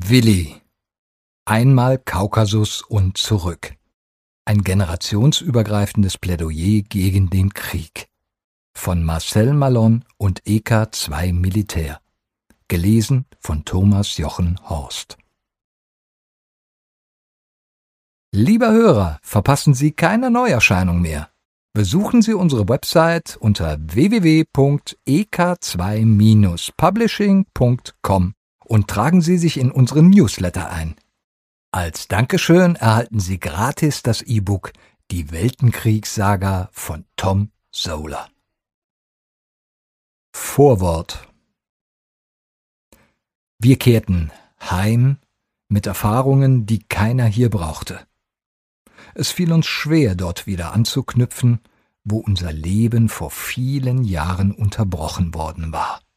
Willi. Einmal Kaukasus und zurück. Ein generationsübergreifendes Plädoyer gegen den Krieg. Von Marcel Mallon und EK 2 Militär. Gelesen von Thomas Jochen Horst. Lieber Hörer, verpassen Sie keine Neuerscheinung mehr. Besuchen Sie unsere Website unter www.ek2-publishing.com und tragen Sie sich in unseren Newsletter ein. Als Dankeschön erhalten Sie gratis das E-Book Die Weltenkriegssaga von Tom Sowler. Vorwort. Wir kehrten heim mit Erfahrungen, die keiner hier brauchte. Es fiel uns schwer, dort wieder anzuknüpfen, wo unser Leben vor vielen Jahren unterbrochen worden war.